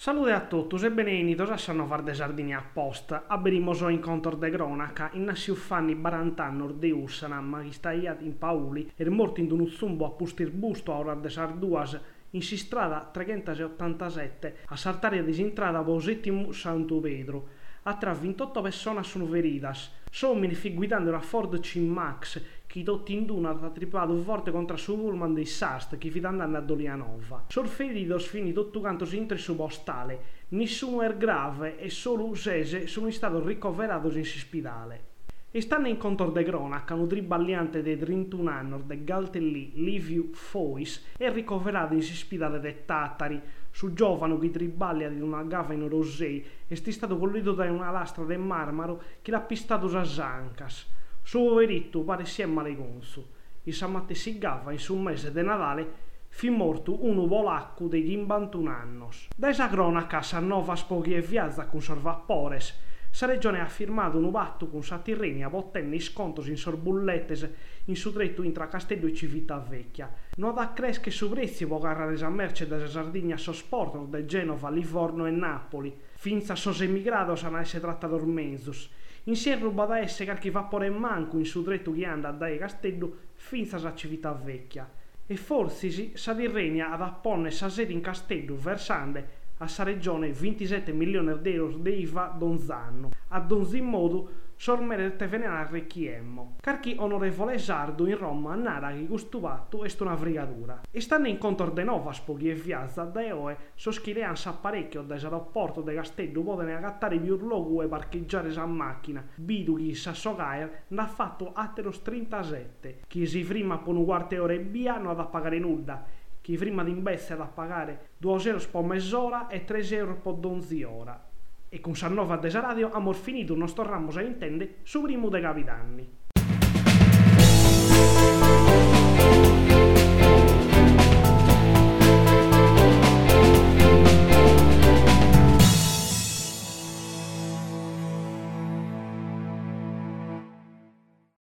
Salute a tutti e benvenuti a Sannovar de Sardinia Post. Abbiamo un incontro de cronaca in Nassiuffanni Barantannor de Ussanam, che sta in Pauli, e morto in un zumbo a pustir busto a ora de Sarduas, in si strada 387 a saltare disintrada vo settimo Santo Pedro. Tra 28 persone sono veridas. Sommi fi guidando una Ford C-Max che tutti in duna ha tripato forte contro su pullman dei Sast che fi andando a Dolianova. Sorferidos fini tutto quanto in su postale. Nessuno è grave e solo sese sono stati ricoverati in ospedale. E stanno in conto de cronaca un triballiante di 31 anni de Galtellì Liviu Fois è ricoverato in ospedale de Tattari. Su giovane che triballia di una gava in Rosei è stato colpito da una lastra de marmaro che l'ha pistato a zancas. Suo veritto pare sia malegonzo. E stamattina si gava in su un mese de Natale fi morto uno polacco di 51 anni. Da esa cronaca sa nova spoghi e viazza con sorvapores. Sa regione ha firmato un patto con sa Tirrenia pottenne scontos in sorbullettes in su tretto intra Castello e Civitavecchia. Non da cresche su prezzi può carrare esa merce da Sardegna a sosporto da Genova, Livorno e Napoli. Finza sos emigrados a esse trattator mensus. Insieme ruba da esse carchi vapore manco in su tretto che anda da Castello finza sa Civitavecchia. E forse sa Tirrenia ad apponne sa sede in Castello versande a sa regione 27 milioni di euro di IVA donz'anno. A donzi modo sormere te venenare chiemmo. Carchi onorevole sardo in Roma nara che questo patto è una fregatura. E stanno in conto de nova spoghi e viazza da eoe soschilean sa parecchio da aeroporto de Castello potene agattare più luogo e parcheggiare sa macchina. Bidu chi sa sogaer n'ha fatto atteros 37. Chi si prima con un quarte ore via non ha da pagare nulla. Chi prima di imbesse da pagare 2 euro per mezz'ora e 3 euro per 12 ore. E con Sannova de Radio abbiamo finito il nostro ramo a intende su primo dei capitanni.